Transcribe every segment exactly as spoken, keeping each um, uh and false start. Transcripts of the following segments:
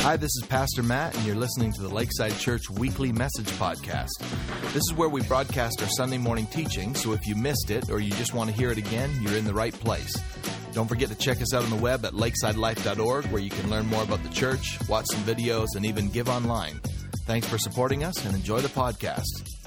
Hi, this is Pastor Matt, and you're listening to the Lakeside Church Weekly Message Podcast. This is where we broadcast our Sunday morning teaching, so if you missed it or you just want to hear it again, you're in the right place. Don't forget to check us out on the web at lakeside life dot org, where you can learn more about the church, watch some videos, and even give online. Thanks for supporting us, and enjoy the podcast.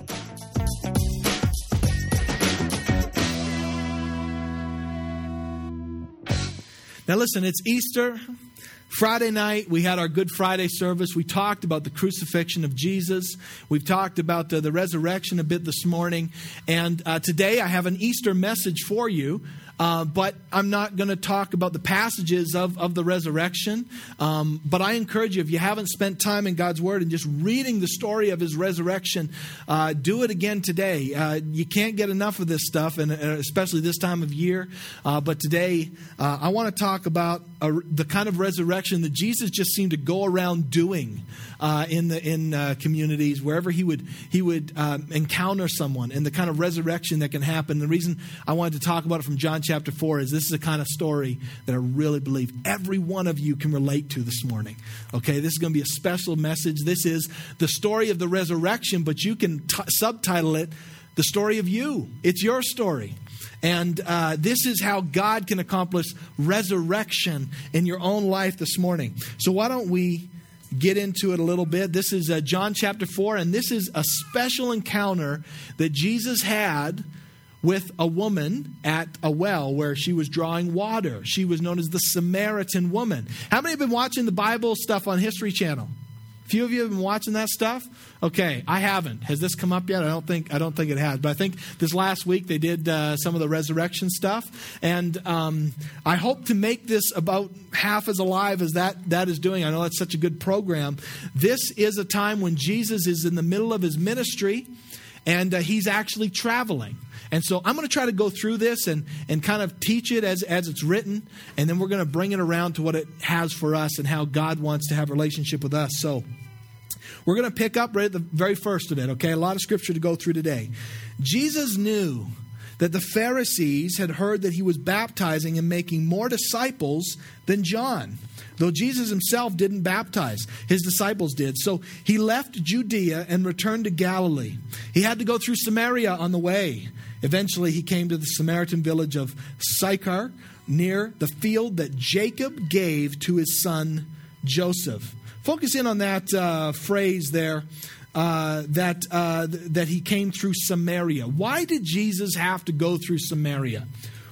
Now listen, it's Easter. Friday night, we had our Good Friday service. We talked about the crucifixion of Jesus. We've talked about the, the resurrection a bit this morning. And uh, today I have an Easter message for you. Uh, but I'm not going to talk about the passages of, of the resurrection. Um, but I encourage you, if you haven't spent time in God's Word and just reading the story of His resurrection, uh, do it again today. Uh, you can't get enough of this stuff, and especially this time of year. Uh, but today, uh, I want to talk about a, the kind of resurrection that Jesus just seemed to go around doing uh, in the in uh, communities, wherever he would he would uh, encounter someone, and the kind of resurrection that can happen. The reason I wanted to talk about it from John chapter four is this is the kind of story that I really believe every one of you can relate to this morning. Okay, this is going to be a special message. This is the story of the resurrection, but you can t- subtitle it The Story of You. It's your story. And uh, this is how God can accomplish resurrection in your own life this morning. So why don't we get into it a little bit? This is uh, John chapter four, and this is a special encounter that Jesus had with a woman at a well where she was drawing water. She was known as the Samaritan woman. How many have been watching the Bible stuff on History Channel? A few of you have been watching that stuff? Okay, I haven't. Has this come up yet? I don't think I don't think it has. But I think this last week they did uh, some of the resurrection stuff. And um, I hope to make this about half as alive as that, that is doing. I know that's such a good program. This is a time when Jesus is in the middle of his ministry, and uh, he's actually traveling. And so I'm going to try to go through this and, and kind of teach it as, as it's written. And then we're going to bring it around to what it has for us and how God wants to have a relationship with us. So we're going to pick up right at the very first of it, okay? A lot of scripture to go through today. Jesus knew that the Pharisees had heard that he was baptizing and making more disciples than John, though Jesus himself didn't baptize. His disciples did. So he left Judea and returned to Galilee. He had to go through Samaria on the way. Eventually, he came to the Samaritan village of Sychar, near the field that Jacob gave to his son Joseph. Focus in on that uh, phrase there, uh, that uh, th- that he came through Samaria. Why did Jesus have to go through Samaria?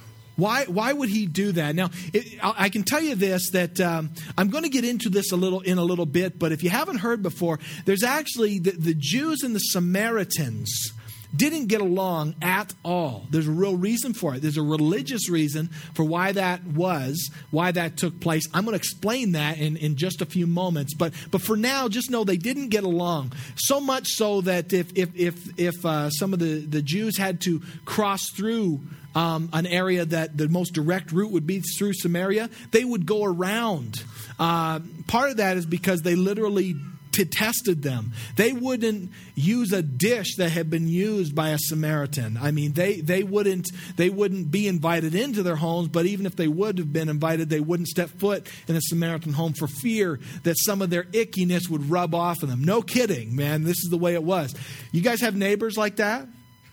Why why would he do that? Now, it, I can tell you this, that um, I'm going to get into this a little in a little bit, but if you haven't heard before, there's actually the, the Jews and the Samaritans didn't get along at all. There's a real reason for it. There's a religious reason for why that was, why that took place. I'm going to explain that in, in just a few moments. But but for now, just know they didn't get along. So much so that if if if, if uh, some of the, the Jews had to cross through um, an area that the most direct route would be through Samaria, they would go around. Uh, part of that is because they literally detested them. They wouldn't use a dish that had been used by a Samaritan. I mean, they they wouldn't they wouldn't be invited into their homes, but even if they would have been invited, they wouldn't step foot in a Samaritan home for fear that some of their ickiness would rub off on them. No kidding, man. This is the way it was. You guys have neighbors like that?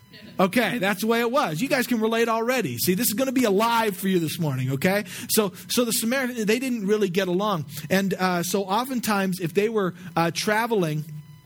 Okay, that's the way it was. You guys can relate already. See, this is going to be alive for you this morning, okay? So so the Samaritans, they didn't really get along. And uh, so oftentimes, if they were uh, traveling,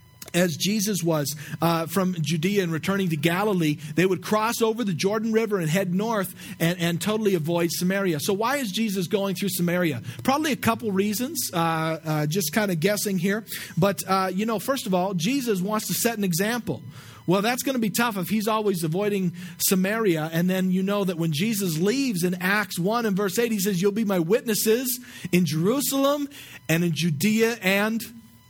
as Jesus was, uh, from Judea and returning to Galilee, they would cross over the Jordan River and head north and, and totally avoid Samaria. So why is Jesus going through Samaria? Probably a couple reasons, uh, uh, just kind of guessing here. But, uh, you know, first of all, Jesus wants to set an example. Well, that's going to be tough if he's always avoiding Samaria. And then you know that when Jesus leaves in Acts one and verse eight, he says, "You'll be my witnesses in Jerusalem and in Judea and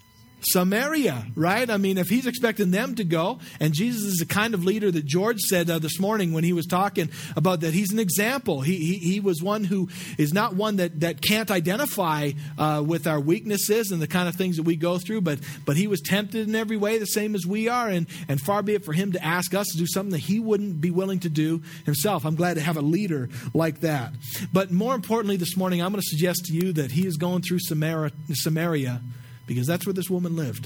Samaria," right? I mean, if he's expecting them to go, and Jesus is the kind of leader that George said uh, this morning when he was talking about that he's an example. He he, he was one who is not one that, that can't identify uh, with our weaknesses and the kind of things that we go through, but but he was tempted in every way the same as we are, and, and far be it for him to ask us to do something that he wouldn't be willing to do himself. I'm glad to have a leader like that. But more importantly this morning, I'm going to suggest to you that he is going through Samaria, Samaria because that's where this woman lived.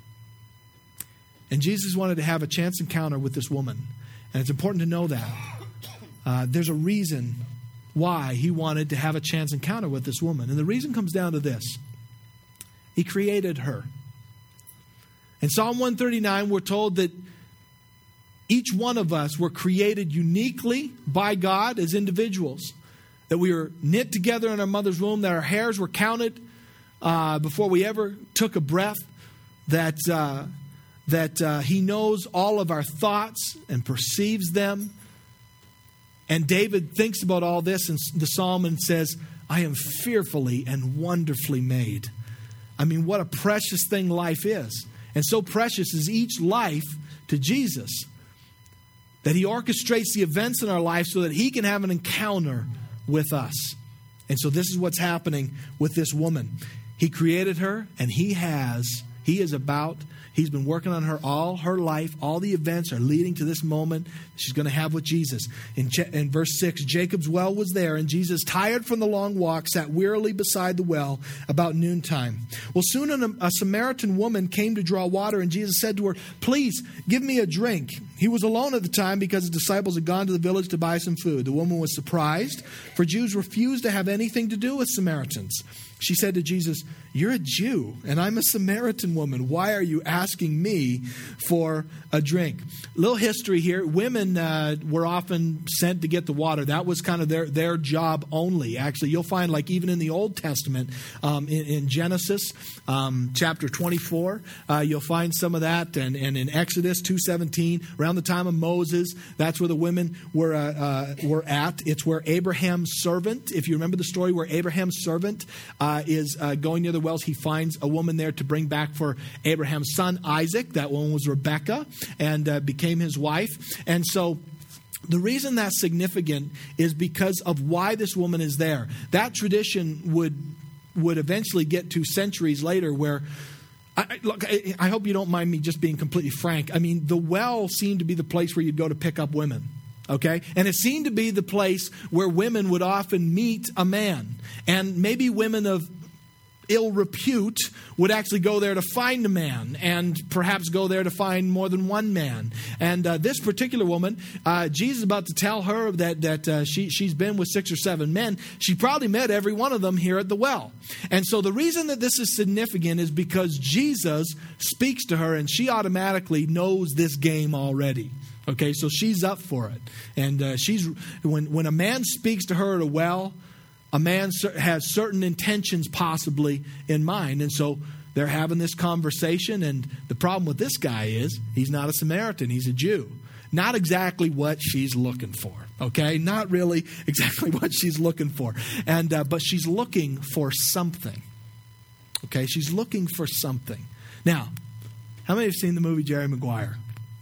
And Jesus wanted to have a chance encounter with this woman. And it's important to know that. Uh, there's a reason why he wanted to have a chance encounter with this woman. And the reason comes down to this. He created her. In Psalm one thirty-nine, we're told that each one of us were created uniquely by God as individuals. That we were knit together in our mother's womb, that our hairs were counted uh, before we ever took a breath, that, uh, that uh, he knows all of our thoughts and perceives them. And David thinks about all this in the psalm and says, I am fearfully and wonderfully made. I mean, what a precious thing life is. And so precious is each life to Jesus that he orchestrates the events in our life so that he can have an encounter with us. And so this is what's happening with this woman. He created her, and he has, he is about, he's been working on her all her life. All the events are leading to this moment she's going to have with Jesus. In, in verse six, Jacob's well was there, and Jesus, tired from the long walk, sat wearily beside the well about noontime. Well, soon a, a Samaritan woman came to draw water, and Jesus said to her, please, give me a drink. He was alone at the time because his disciples had gone to the village to buy some food. The woman was surprised, for Jews refused to have anything to do with Samaritans. She said to Jesus, you're a Jew, and I'm a Samaritan woman. Why are you asking me for a drink? Little history here. Women uh, were often sent to get the water. That was kind of their, their job only. Actually, you'll find, like even in the Old Testament, um, in, in Genesis um, chapter twenty-four, uh, you'll find some of that. And, and in Exodus two seventeen, around the time of Moses, that's where the women were, uh, uh, were at. It's where Abraham's servant, if you remember the story where Abraham's servant uh, is uh, going near the wells, he finds a woman there to bring back for Abraham's son Isaac. That woman was Rebekah, and uh, became his wife. And so the reason that's significant is because of why this woman is there. That tradition would would eventually get to centuries later where, I, look, I, I hope you don't mind me just being completely frank. I mean, the well seemed to be the place where you'd go to pick up women. Okay? And it seemed to be the place where women would often meet a man. And maybe women of ill repute would actually go there to find a man, and perhaps go there to find more than one man. And uh, this particular woman, uh, Jesus is about to tell her that that uh, she, she's been with six or seven men. She probably met every one of them here at the well. And so the reason that this is significant is because Jesus speaks to her, and she automatically knows this game already. Okay, so she's up for it. And uh, she's when when a man speaks to her at a well, a man has certain intentions possibly in mind. And so they're having this conversation. And the problem with this guy is he's not a Samaritan. He's a Jew. Not exactly what she's looking for. Okay? Not really exactly what she's looking for. And uh, but she's looking for something. Okay? She's looking for something. Now, how many have seen the movie Jerry Maguire?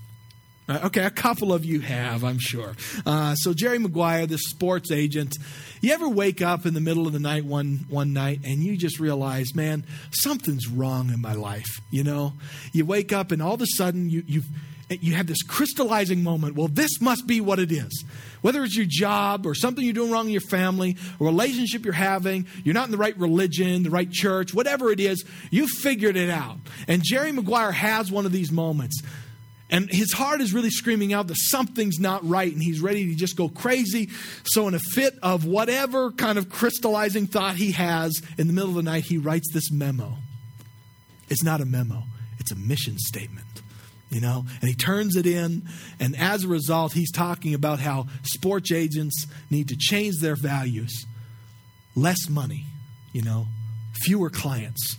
Uh, okay, a couple of you have, I'm sure. Uh, so Jerry Maguire, this sports agent, you ever wake up in the middle of the night one one night and you just realize, man, something's wrong in my life, you know? You wake up and all of a sudden you you you have this crystallizing moment. Well, this must be what it is. Whether it's your job or something you're doing wrong in your family, a relationship you're having, you're not in the right religion, the right church, whatever it is, you figured it out. And Jerry Maguire has one of these moments. And his heart is really screaming out that something's not right, and he's ready to just go crazy. So in a fit of whatever kind of crystallizing thought he has, in the middle of the night, he writes this memo. It's not a memo. It's a mission statement, you know. And he turns it in, and as a result, he's talking about how sports agents need to change their values. Less money, you know, fewer clients.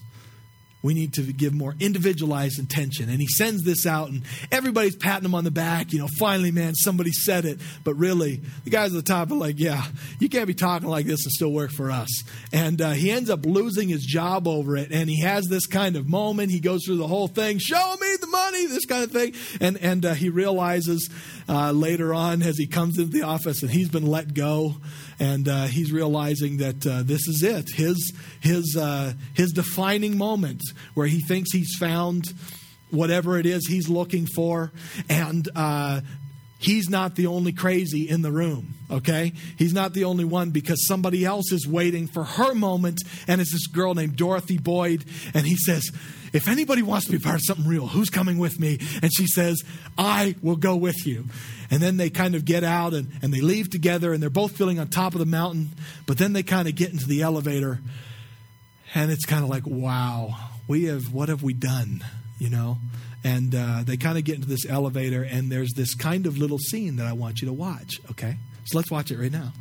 We need to give more individualized attention. And he sends this out, and everybody's patting him on the back. You know, finally, man, somebody said it. But really, the guys at the top are like, yeah, you can't be talking like this and still work for us. And uh, he ends up losing his job over it. And he has this kind of moment. He goes through the whole thing, show me the money, this kind of thing. And, and uh, he realizes uh, later on as he comes into the office and he's been let go. And uh, he's realizing that uh, this is it, his his uh, his defining moment where he thinks he's found whatever it is he's looking for. And uh, he's not the only crazy in the room, okay? He's not the only one, because somebody else is waiting for her moment, and it's this girl named Dorothy Boyd, and he says, if anybody wants to be part of something real, who's coming with me? And she says, I will go with you. And then they kind of get out, and, and they leave together, and they're both feeling on top of the mountain, but then they kind of get into the elevator, and it's kind of like, wow, we have, what have we done, you know? And uh, they kind of get into this elevator, and there's this kind of little scene that I want you to watch, okay? So let's watch it right now.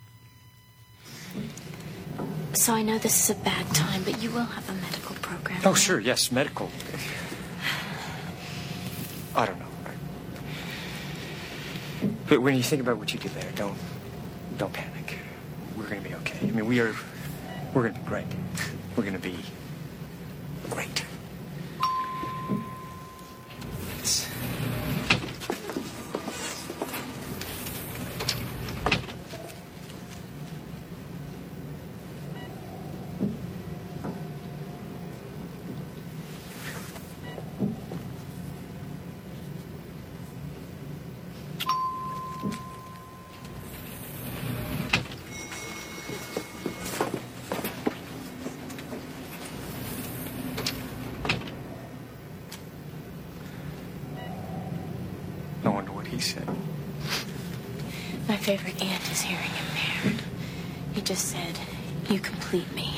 So I know this is a bad time, but you will have a medical program. Oh, sure, yes, medical. I don't know. But when you think about what you did there, don't don't panic. We're going to be okay. I mean, we are, we're going to be great. We're going to be great. It's... I wonder what he said. My favorite aunt is hearing impaired. He just said, you complete me.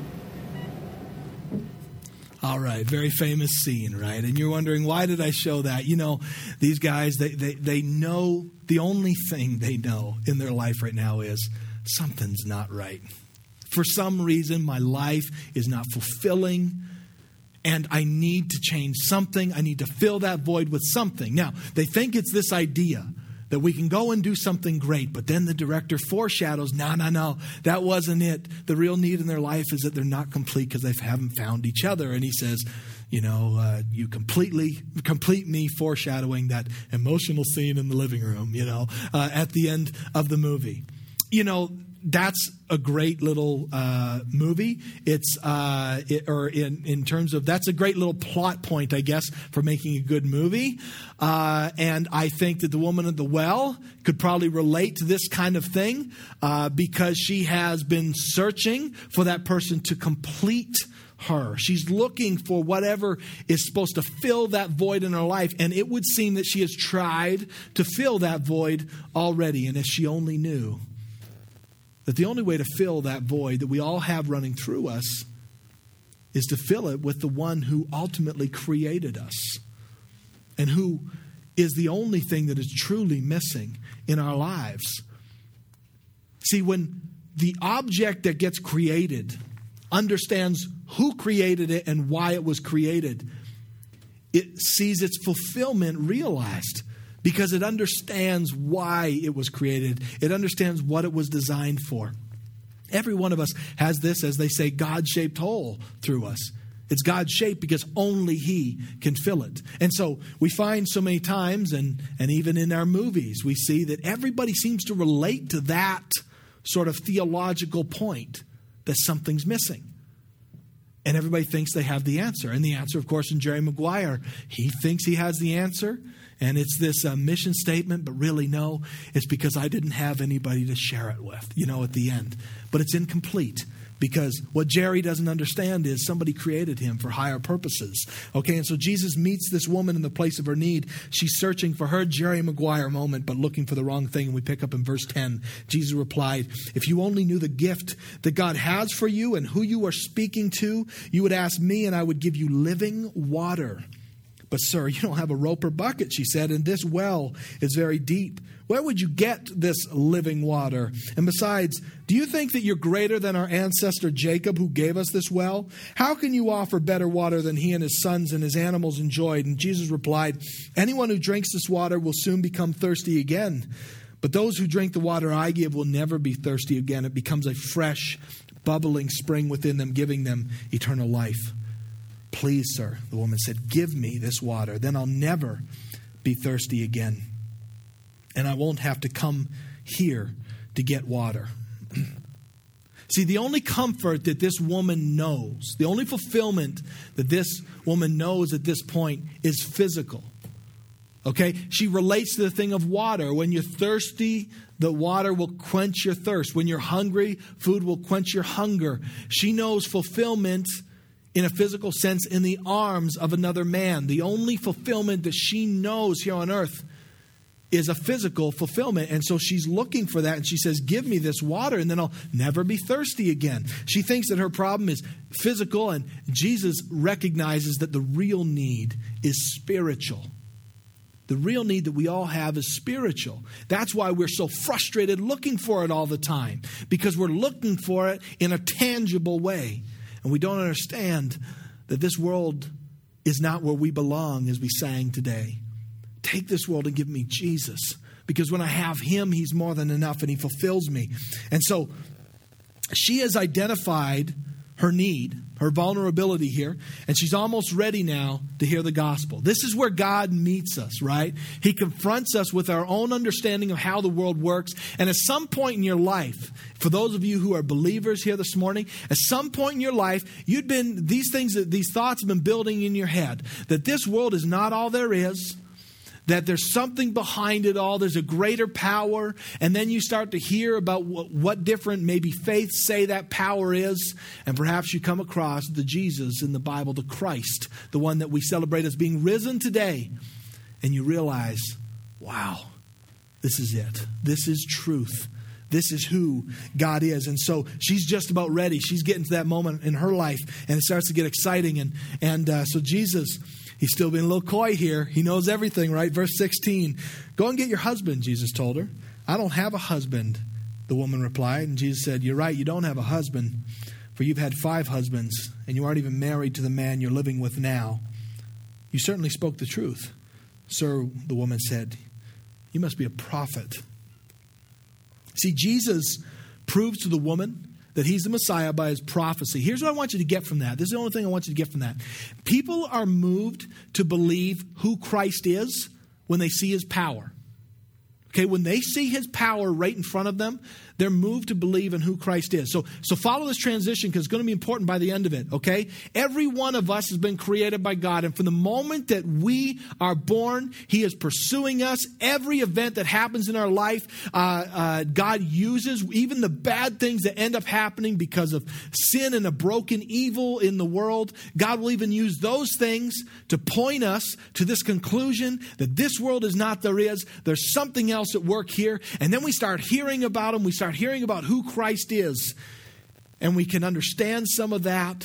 All right, very famous scene, right? And you're wondering, why did I show that? You know, these guys, they, they, they know, the only thing they know in their life right now is something's not right. For some reason, my life is not fulfilling, and I need to change something. I need to fill that void with something. Now, they think it's this idea that we can go and do something great, but then the director foreshadows, no, no, no, that wasn't it. The real need in their life is that they're not complete because they haven't found each other. And he says, you know, uh, you completely complete me, foreshadowing that emotional scene in the living room, you know, uh, at the end of the movie. You know, that's a great little uh, movie. It's uh, it, or in in terms of that's a great little plot point, I guess, for making a good movie. Uh, and I think that the woman at the well could probably relate to this kind of thing uh, because she has been searching for that person to complete her. She's looking for whatever is supposed to fill that void in her life, and it would seem that she has tried to fill that void already. And if she only knew that the only way to fill that void that we all have running through us is to fill it with the one who ultimately created us and who is the only thing that is truly missing in our lives. See, when the object that gets created understands who created it and why it was created, it sees its fulfillment realized. Because it understands why it was created. It understands what it was designed for. Every one of us has this, as they say, God-shaped hole through us. It's God-shaped because only He can fill it. And so we find so many times, and, and even in our movies, we see that everybody seems to relate to that sort of theological point, that something's missing. And everybody thinks they have the answer. And the answer, of course, in Jerry Maguire, he thinks he has the answer. And it's this uh, mission statement, but really no, it's because I didn't have anybody to share it with, you know, at the end. But it's incomplete because what Jerry doesn't understand is somebody created him for higher purposes. Okay, and so Jesus meets this woman in the place of her need. She's searching for her Jerry Maguire moment, but looking for the wrong thing. And we pick up in verse ten. Jesus replied, if you only knew the gift that God has for you and who you are speaking to, you would ask me and I would give you living water. But, sir, you don't have a rope or bucket, she said, and this well is very deep. Where would you get this living water? And besides, do you think that you're greater than our ancestor Jacob, who gave us this well? How can you offer better water than he and his sons and his animals enjoyed? And Jesus replied, anyone who drinks this water will soon become thirsty again. But those who drink the water I give will never be thirsty again. It becomes a fresh, bubbling spring within them, giving them eternal life. Please, sir, the woman said, give me this water. Then I'll never be thirsty again. And I won't have to come here to get water. See, the only comfort that this woman knows, the only fulfillment that this woman knows at this point is physical. Okay, she relates to the thing of water. When you're thirsty, the water will quench your thirst. When you're hungry, food will quench your hunger. She knows fulfillment in a physical sense in the arms of another man. The only fulfillment that she knows here on earth is a physical fulfillment. And so she's looking for that. And she says, give me this water and then I'll never be thirsty again. She thinks that her problem is physical, and Jesus recognizes that the real need is spiritual. The real need that we all have is spiritual. That's why we're so frustrated looking for it all the time, because we're looking for it in a tangible way. And we don't understand that this world is not where we belong, as we sang today. Take this world and give me Jesus, because when I have him, he's more than enough and he fulfills me. And so she has identified her need, her vulnerability here, and she's almost ready now to hear the gospel. This is where God meets us, right? He confronts us with our own understanding of how the world works. And at some point in your life, for those of you who are believers here this morning, at some point in your life, you'd been, these things, these thoughts have been building in your head, that this world is not all there is, that there's something behind it all. There's a greater power. And then you start to hear about what, what different maybe faiths say that power is. And perhaps you come across the Jesus in the Bible, the Christ, the one that we celebrate as being risen today. And you realize, wow, this is it. This is truth. This is who God is. And so she's just about ready. She's getting to that moment in her life, and it starts to get exciting. And, and uh, so Jesus, he's still being a little coy here. He knows everything, right? Verse sixteen, go and get your husband, Jesus told her. I don't have a husband, the woman replied. And Jesus said, you're right, you don't have a husband, for you've had five husbands, and you aren't even married to the man you're living with now. You certainly spoke the truth. Sir, the woman said, you must be a prophet. See, Jesus proves to the woman that he's the Messiah by his prophecy. Here's what I want you to get from that. This is the only thing I want you to get from that. People are moved to believe who Christ is when they see his power. Okay, when they see his power right in front of them, they're moved to believe in who Christ is. So, so follow this transition, because it's going to be important by the end of it, okay? Every one of us has been created by God, and from the moment that we are born, he is pursuing us. Every event that happens in our life, uh, uh, God uses, even the bad things that end up happening because of sin and a broken evil in the world. God will even use those things to point us to this conclusion that this world is not there is. There's something else at work here. And then we start hearing about him. We start hearing about who Christ is, and we can understand some of that,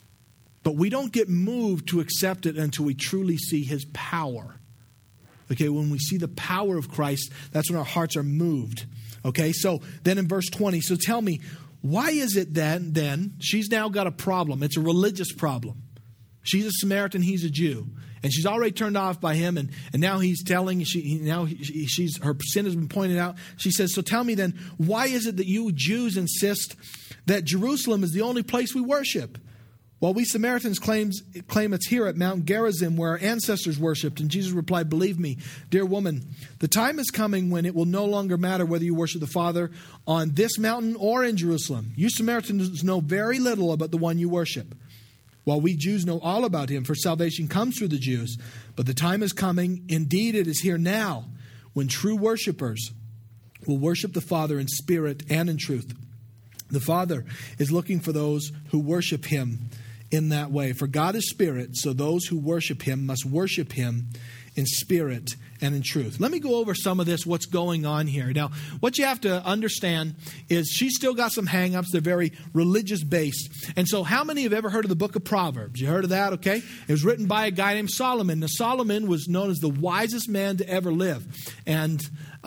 but we don't get moved to accept it until we truly see his power. Okay, when we see the power of Christ, that's when our hearts are moved. Okay, so then in verse twenty, so tell me, why is it then, then she's now got a problem? It's a religious problem. She's a Samaritan, he's a Jew. And she's already turned off by him, and, and now he's telling, she now he, she's her sin has been pointed out. She says, so tell me then, why is it that you Jews insist that Jerusalem is the only place we worship, while we Samaritans claims, claim it's here at Mount Gerizim where our ancestors worshipped? And Jesus replied, believe me, dear woman, the time is coming when it will no longer matter whether you worship the Father on this mountain or in Jerusalem. You Samaritans know very little about the one you worship, while we Jews know all about him, for salvation comes through the Jews. But the time is coming, indeed it is here now, when true worshipers will worship the Father in spirit and in truth. The Father is looking for those who worship him in that way. For God is spirit, so those who worship him must worship him in spirit and in truth. Let me go over some of this, what's going on here. Now, what you have to understand is she's still got some hang-ups. They're very religious-based. And so how many have ever heard of the book of Proverbs? You heard of that, okay? It was written by a guy named Solomon. Now, Solomon was known as the wisest man to ever live. And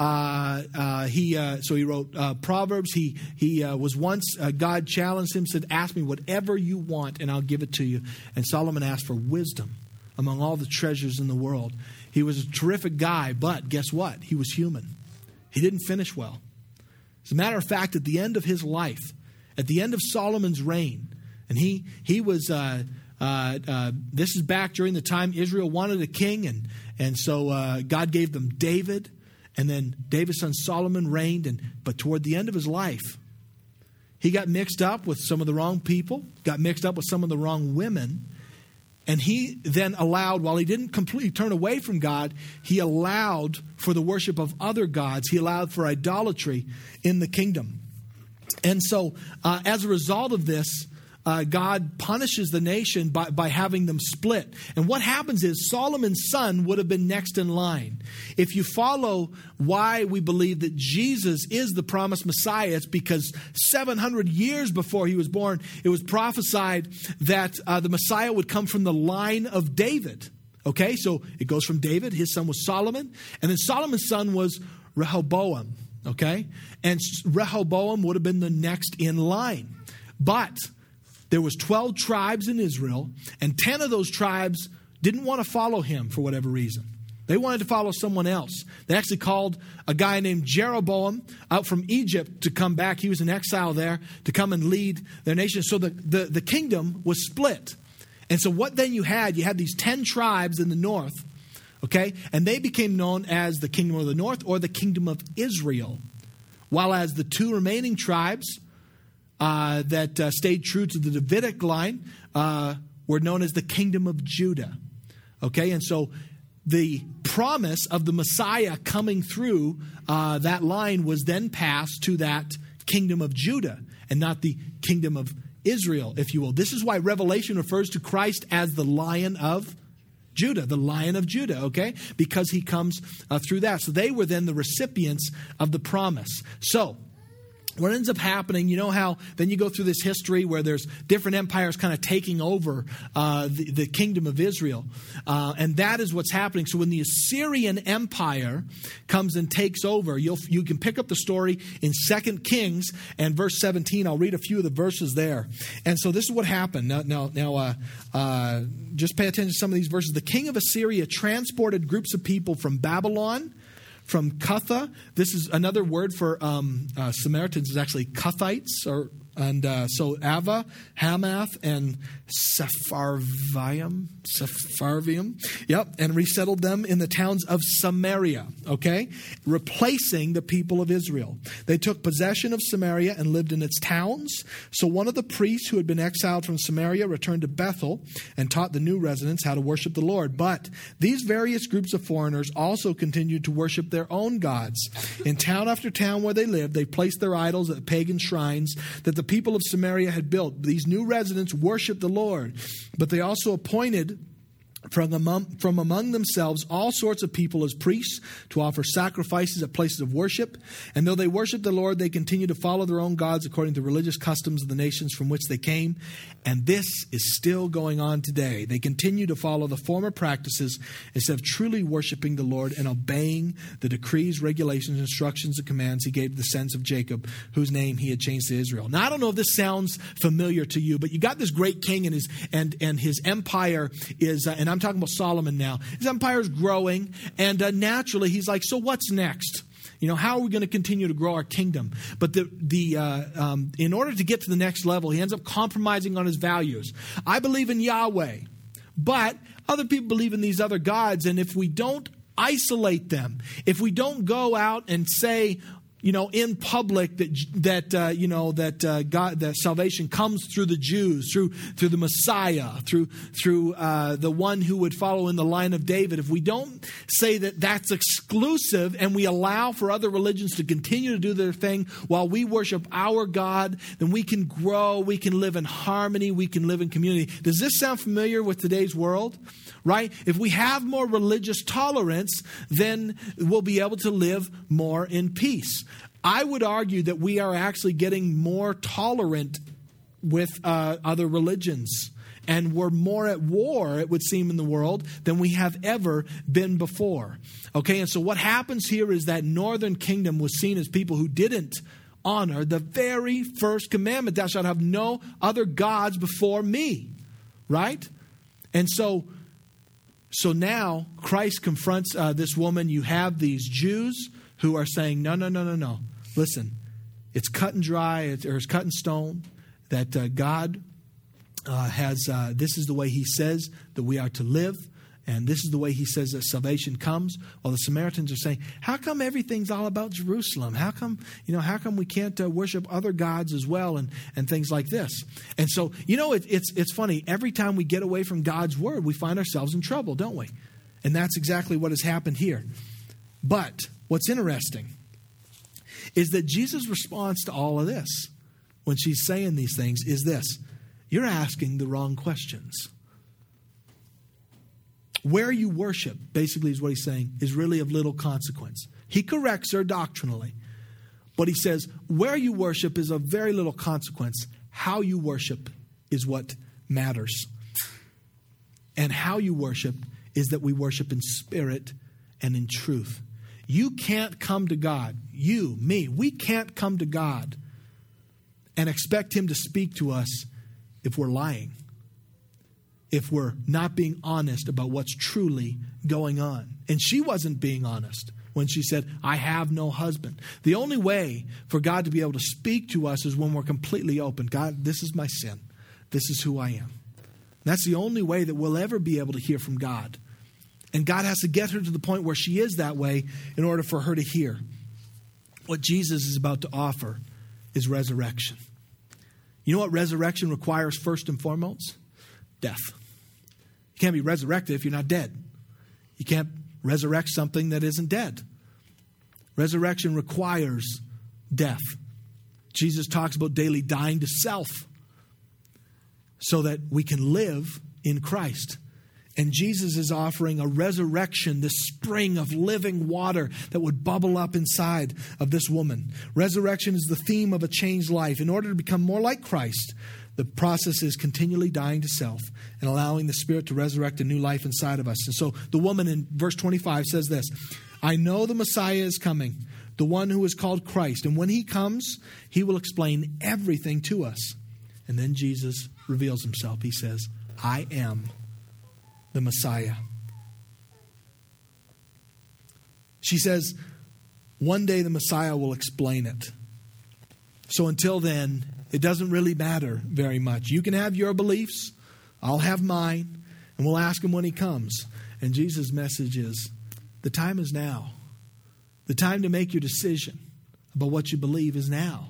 uh, uh, he, uh, so he wrote uh, Proverbs. He, he uh, was once, uh, God challenged him, said, ask me whatever you want and I'll give it to you. And Solomon asked for wisdom among all the treasures in the world. He was a terrific guy, but guess what? He was human. He didn't finish well. As a matter of fact, at the end of his life, at the end of Solomon's reign, and he he was, uh, uh, uh, this is back during the time Israel wanted a king, and, and so uh, God gave them David, and then David's son Solomon reigned, and but toward the end of his life, he got mixed up with some of the wrong people, got mixed up with some of the wrong women, And he then allowed, while he didn't completely turn away from God, he allowed for the worship of other gods. He allowed for idolatry in the kingdom. And so uh, as a result of this, uh, God punishes the nation by, by having them split. And what happens is Solomon's son would have been next in line. If you follow why we believe that Jesus is the promised Messiah, it's because seven hundred years before he was born, it was prophesied that uh, the Messiah would come from the line of David. Okay, so it goes from David, his son was Solomon, and then Solomon's son was Rehoboam. Okay, and Rehoboam would have been the next in line. But there was twelve tribes in Israel, and ten of those tribes didn't want to follow him for whatever reason. They wanted to follow someone else. They actually called a guy named Jeroboam out from Egypt to come back. He was in exile there to come and lead their nation. So the, the, the kingdom was split. And so what then you had, you had these ten tribes in the north, okay? And they became known as the kingdom of the north or the kingdom of Israel. While as the two remaining tribes uh, that uh, stayed true to the Davidic line uh, were known as the kingdom of Judah. Okay, and so the promise of the Messiah coming through uh, that line was then passed to that kingdom of Judah and not the kingdom of Israel, if you will. This is why Revelation refers to Christ as the Lion of Judah, the Lion of Judah, okay? Because he comes uh, through that. So they were then the recipients of the promise. So what ends up happening, you know how then you go through this history where there's different empires kind of taking over uh, the, the kingdom of Israel. Uh, and that is what's happening. So when the Assyrian Empire comes and takes over, you'll, you can pick up the story in Second Kings and verse seventeen. I'll read a few of the verses there. And so this is what happened. Now, now, now uh, uh, just pay attention to some of these verses. The king of Assyria transported groups of people from Babylon, from Cutha. This is another word for um, uh, Samaritans is actually Cuthites, or and uh, so Ava, Hamath, and Sepharvaim, Sepharvaim, yep, and resettled them in the towns of Samaria, okay, replacing the people of Israel. They took possession of Samaria and lived in its towns. So one of the priests who had been exiled from Samaria returned to Bethel and taught the new residents how to worship the Lord. But these various groups of foreigners also continued to worship their own gods. In town after town where they lived, they placed their idols at pagan shrines that the people of Samaria had built. These new residents worshiped the Lord, but they also appointed from among, from among themselves all sorts of people as priests to offer sacrifices at places of worship. And though they worshiped the Lord, they continued to follow their own gods according to religious customs of the nations from which they came. And this is still going on today. They continue to follow the former practices instead of truly worshiping the Lord and obeying the decrees, regulations, instructions, and commands he gave to the sons of Jacob, whose name he had changed to Israel. Now, I don't know if this sounds familiar to you, but you got this great king and his and and his empire is, uh, and I'm talking about Solomon now. His empire is growing, and uh, naturally he's like, so what's next? You know, how are we going to continue to grow our kingdom? But the the uh, um, in order to get to the next level, he ends up compromising on his values. I believe in Yahweh, but other people believe in these other gods, and if we don't isolate them, if we don't go out and say, you know, in public that that uh, you know that uh, God, that salvation comes through the Jews, through through the Messiah, through through uh, the one who would follow in the line of David. If we don't say that that's exclusive, and we allow for other religions to continue to do their thing while we worship our God, then we can grow, we can live in harmony, we can live in community. Does this sound familiar with today's world? Right? If we have more religious tolerance, then we'll be able to live more in peace. I would argue that we are actually getting more tolerant with uh, other religions. And we're more at war, it would seem, in the world than we have ever been before. Okay, and so what happens here is that northern kingdom was seen as people who didn't honor the very first commandment, thou shalt have no other gods before me. Right? And so... So now Christ confronts uh, this woman. You have these Jews who are saying, no, no, no, no, no. Listen, it's cut and dry, it's, or it's cut in stone, that uh, God uh, has, uh, this is the way he says that we are to live. And this is the way he says that salvation comes. While the Samaritans are saying, how come everything's all about Jerusalem? How come, you know, how come we can't uh, worship other gods as well, and, and things like this? And so, you know, it, it's it's funny. Every time we get away from God's word, we find ourselves in trouble, don't we? And that's exactly what has happened here. But what's interesting is that Jesus' response to all of this, when she's saying these things, is this: you're asking the wrong questions. Where you worship, basically is what he's saying, is really of little consequence. He corrects her doctrinally. But he says, where you worship is of very little consequence. How you worship is what matters. And how you worship is that we worship in spirit and in truth. You can't come to God, you, me, we can't come to God and expect him to speak to us if we're lying, if we're not being honest about what's truly going on. And she wasn't being honest when she said, I have no husband. The only way for God to be able to speak to us is when we're completely open. God, this is my sin. This is who I am. That's the only way that we'll ever be able to hear from God. And God has to get her to the point where she is that way in order for her to hear. What Jesus is about to offer is resurrection. You know what resurrection requires first and foremost? Death. You can't be resurrected if you're not dead. You can't resurrect something that isn't dead. Resurrection requires death. Jesus talks about daily dying to self so that we can live in Christ. And Jesus is offering a resurrection, this spring of living water that would bubble up inside of this woman. Resurrection is the theme of a changed life. In order to become more like Christ, the process is continually dying to self and allowing the Spirit to resurrect a new life inside of us. And so the woman in verse twenty-five says this: I know the Messiah is coming, the one who is called Christ. And when he comes, he will explain everything to us. And then Jesus reveals himself. He says, I am the Messiah. She says, one day the Messiah will explain it. So until then, it doesn't really matter very much. You can have your beliefs, I'll have mine, and we'll ask him when he comes. And Jesus' message is, the time is now. The time to make your decision about what you believe is now.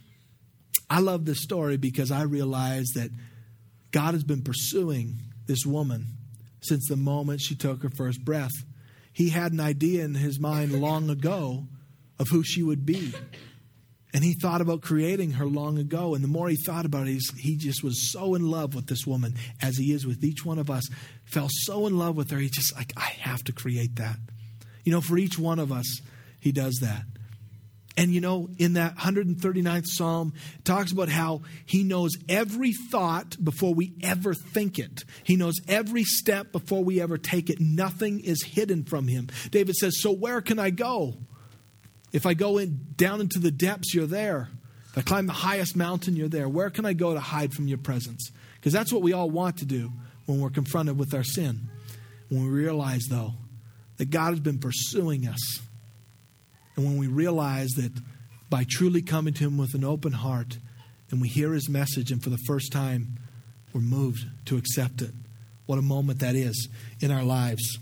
I love this story because I realize that God has been pursuing this woman since the moment she took her first breath. He had an idea in his mind long ago of who she would be. And he thought about creating her long ago. And the more he thought about it, he just was so in love with this woman, as he is with each one of us. Fell so in love with her, he's just like, I have to create that. You know, for each one of us, he does that. And you know, in that one hundred thirty-ninth Psalm, it talks about how he knows every thought before we ever think it. He knows every step before we ever take it. Nothing is hidden from him. David says, so where can I go? If I go in down into the depths, you're there. If I climb the highest mountain, you're there. Where can I go to hide from your presence? Because that's what we all want to do when we're confronted with our sin. When we realize, though, that God has been pursuing us. And when we realize that by truly coming to him with an open heart, and we hear his message, and for the first time, we're moved to accept it. What a moment that is in our lives.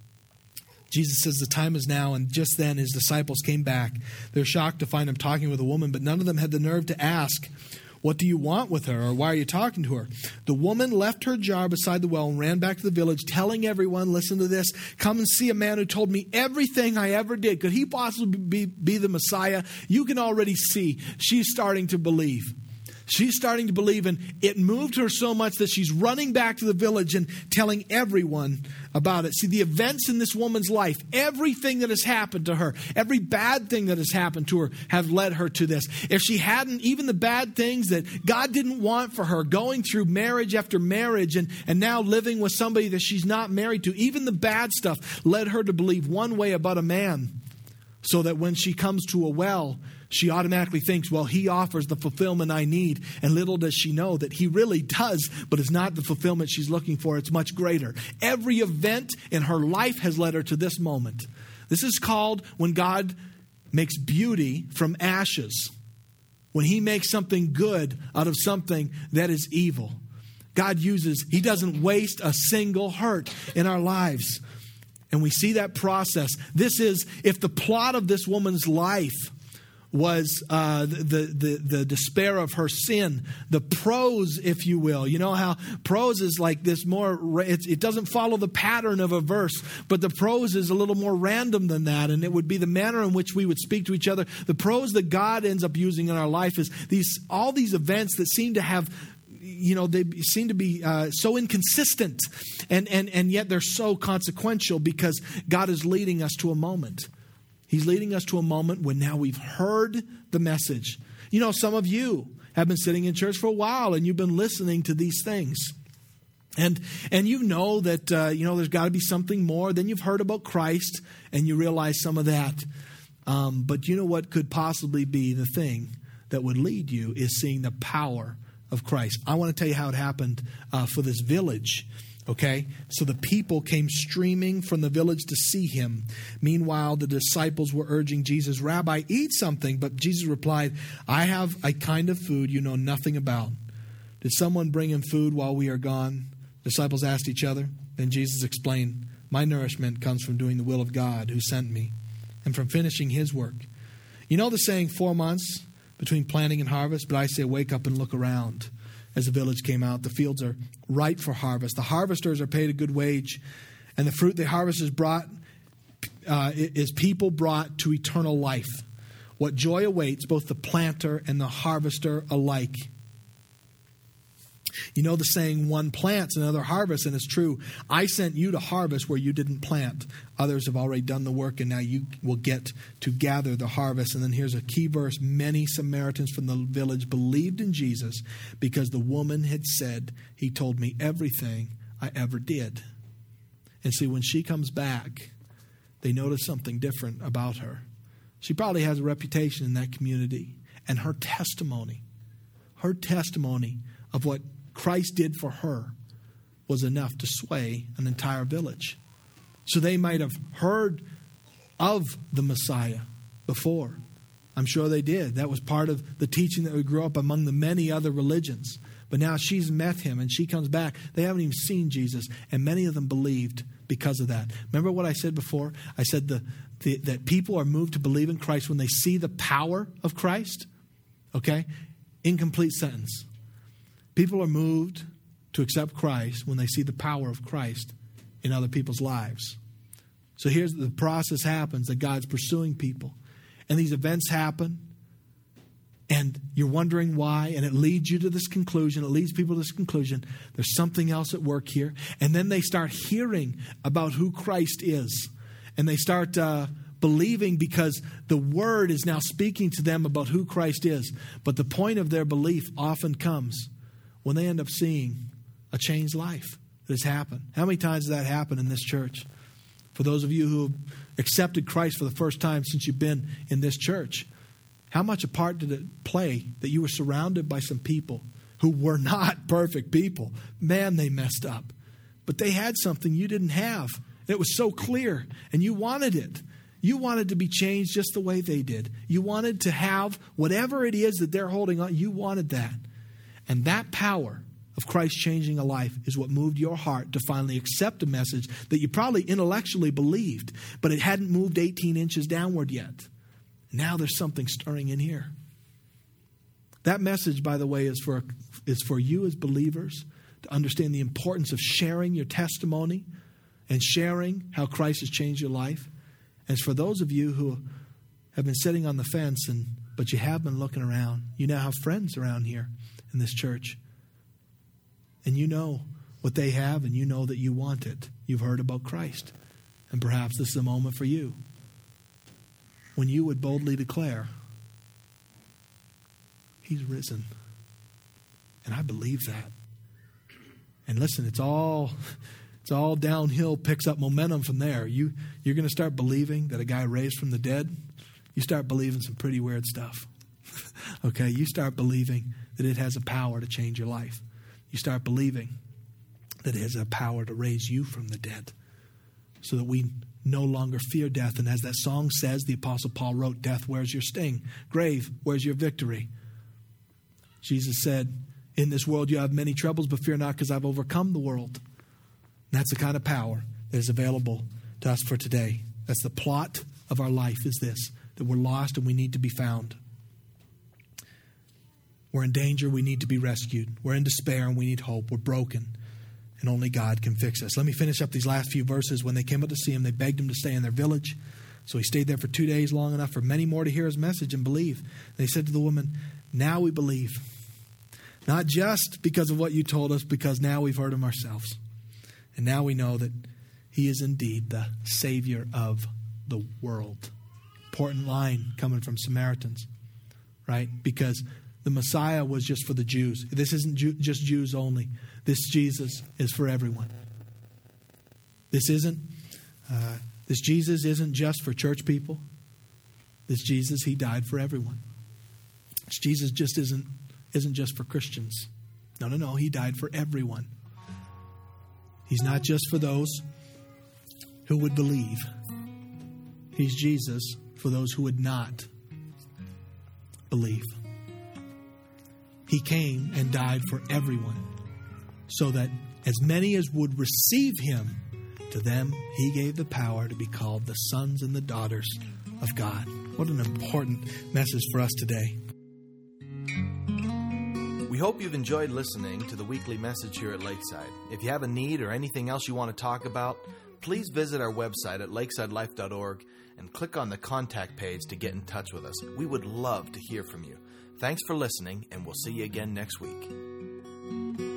Jesus says the time is now, and just then his disciples came back. They're shocked to find him talking with a woman, but none of them had the nerve to ask, what do you want with her, or why are you talking to her? The woman left her jar beside the well and ran back to the village, telling everyone, listen to this, come and see a man who told me everything I ever did. Could he possibly be, be the Messiah? You can already see she's starting to believe. She's starting to believe, and it moved her so much that she's running back to the village and telling everyone about it. See, the events in this woman's life, everything that has happened to her, every bad thing that has happened to her have led her to this. If she hadn't, even the bad things that God didn't want for her, going through marriage after marriage and, and now living with somebody that she's not married to, even the bad stuff led her to believe one way about a man, so that when she comes to a well, she automatically thinks, well, he offers the fulfillment I need. And little does she know that he really does, but it's not the fulfillment she's looking for. It's much greater. Every event in her life has led her to this moment. This is called when God makes beauty from ashes. When he makes something good out of something that is evil. God uses, he doesn't waste a single hurt in our lives. And we see that process. This is, if the plot of this woman's life was uh, the, the the despair of her sin, the prose, if you will. You know how prose is like this more, it, it doesn't follow the pattern of a verse, but the prose is a little more random than that, and it would be the manner in which we would speak to each other. The prose that God ends up using in our life is these all these events that seem to have, you know, they seem to be uh, so inconsistent, and, and, and yet they're so consequential because God is leading us to a moment. He's leading us to a moment when now we've heard the message. You know, some of you have been sitting in church for a while and you've been listening to these things. And and you know that, uh, you know, there's got to be something more. Then you've heard about Christ and you realize some of that. Um, but you know what could possibly be the thing that would lead you is seeing the power of Christ. I want to tell you how it happened uh, for this village. Okay, so the people came streaming from the village to see him. Meanwhile, the disciples were urging Jesus, "Rabbi, eat something." But Jesus replied, "I have a kind of food you know nothing about." "Did someone bring him food while we are gone?" The disciples asked each other. Then Jesus explained, "My nourishment comes from doing the will of God who sent me and from finishing his work. You know the saying, four months between planting and harvest? But I say, wake up and look around." As the village came out, the fields are ripe for harvest. The harvesters are paid a good wage, and the fruit the harvesters brought uh, is people brought to eternal life. What joy awaits both the planter and the harvester alike. You know the saying, one plants, another harvests, and it's true. I sent you to harvest where you didn't plant. Others have already done the work, and now you will get to gather the harvest. And then here's a key verse. Many Samaritans from the village believed in Jesus because the woman had said, "He told me everything I ever did." And see, when she comes back, they notice something different about her. She probably has a reputation in that community. And her testimony, her testimony of what Christ did for her was enough to sway an entire village. So they might have heard of the Messiah before. I'm sure they did. That was part of the teaching that we grew up among the many other religions. But now she's met him and she comes back. They haven't even seen Jesus, and many of them believed because of that. Remember what I said before? I said the, the, that people are moved to believe in Christ when they see the power of Christ. Okay? Incomplete sentence. People are moved to accept Christ when they see the power of Christ in other people's lives. So here's the process happens that God's pursuing people. And these events happen. And you're wondering why. And it leads you to this conclusion. It leads people to this conclusion. There's something else at work here. And then they start hearing about who Christ is. And they start uh, believing because the word is now speaking to them about who Christ is. But the point of their belief often comes when they end up seeing a changed life that has happened. How many times has that happened in this church? For those of you who have accepted Christ for the first time since you've been in this church, how much a part did it play that you were surrounded by some people who were not perfect people? Man, they messed up. But they had something you didn't have. It was so clear, and you wanted it. You wanted to be changed just the way they did. You wanted to have whatever it is that they're holding on. You wanted that. And that power of Christ changing a life is what moved your heart to finally accept a message that you probably intellectually believed, but it hadn't moved eighteen inches downward yet. Now there's something stirring in here. That message, by the way, is for, is for you as believers to understand the importance of sharing your testimony and sharing how Christ has changed your life. And it's for those of you who have been sitting on the fence, and but you have been looking around. You now have friends around here in this church. And you know what they have, and you know that you want it. You've heard about Christ. And perhaps this is a moment for you when you would boldly declare, He's risen. And I believe that. And listen, it's all it's all downhill, picks up momentum from there. You, you're going to start believing that a guy raised from the dead. You start believing some pretty weird stuff. Okay, you start believing that it has a power to change your life. You start believing that it has a power to raise you from the dead so that we no longer fear death. And as that song says, the Apostle Paul wrote, "Death, where's your sting? Grave, where's your victory?" Jesus said, In this world you have many troubles, but fear not, because I've overcome the world. And that's the kind of power that is available to us for today. That's the plot of our life, is this, that we're lost and we need to be found. We're in danger, we need to be rescued. We're in despair and we need hope. We're broken and only God can fix us. Let me finish up these last few verses. When they came up to see him, they begged him to stay in their village. So he stayed there for two days, long enough for many more to hear his message and believe. And he said to the woman, now we believe. Not just because of what you told us, because now we've heard him ourselves. And now we know that he is indeed the Savior of the world. Important line coming from Samaritans, right? Because the Messiah was just for the Jews. This isn't Jew, just Jews only. This Jesus is for everyone. This isn't, uh, this Jesus isn't just for church people. This Jesus, he died for everyone. This Jesus just isn't, isn't just for Christians. No, no, no. He died for everyone. He's not just for those who would believe. He's Jesus for those who would not believe. He came and died for everyone, so that as many as would receive him, to them he gave the power to be called the sons and the daughters of God. What an important message for us today. We hope you've enjoyed listening to the weekly message here at Lakeside. If you have a need or anything else you want to talk about, please visit our website at lakeside life dot org and click on the contact page to get in touch with us. We would love to hear from you. Thanks for listening, and we'll see you again next week.